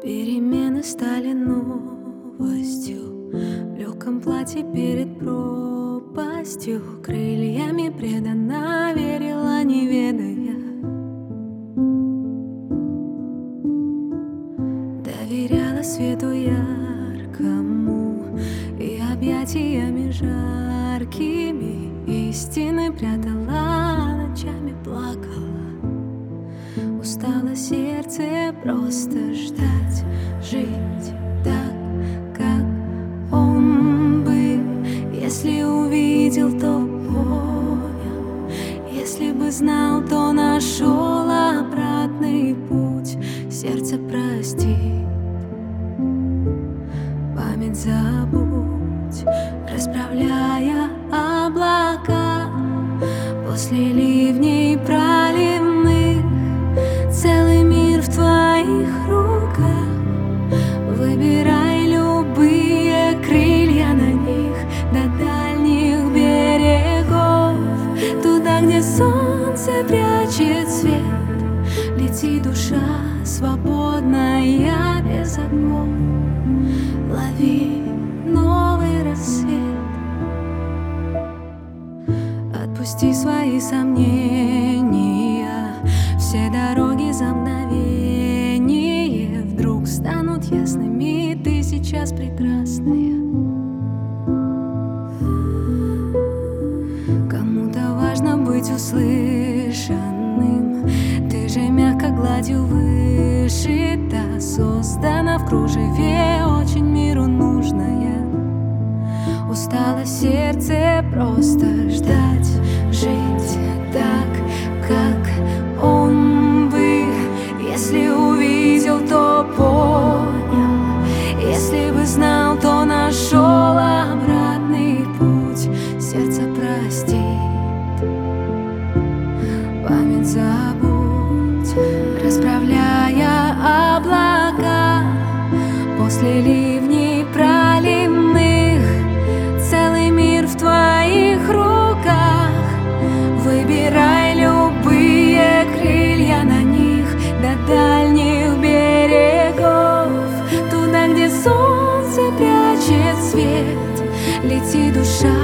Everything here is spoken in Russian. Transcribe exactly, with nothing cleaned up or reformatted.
Перемены стали новостью. В легком платье перед пропастью, крыльями преданно верила, не ведая. Доверяла свету яркому и объятиями жаркими истины прятала, ночами плакала. Устало сердце просто ждать, жить так, как он был. Если увидел, то понял, если бы знал, то нашел обратный путь. Сердце простит, память забудь, расправляя облака после ливней проливных. Целый мир в твоих руках. Выбирай любые крылья, на них до дальних берегов, туда, где солнце прячет свет. Лети, душа свободная, без оков. Лови новый рассвет. Отпусти свои сомнения. Все дороги за мгновение вдруг станут ясными. Ты сейчас прекрасная. Кому-то важно быть услышанным. Ты же мягко гладью вышита, создана в кружеве, очень миру нужная. Устало сердце просто ждать, жить так, как он был. Если увидел, то понял, если бы знал, то нашел обратный путь. Сердце простит, память забудь, расправляя облака после ливней проливных. Целый мир в твоих руках. Выбирай любые крылья, на них до дальних берегов, туда, где солнце прячет свет. Лети, душа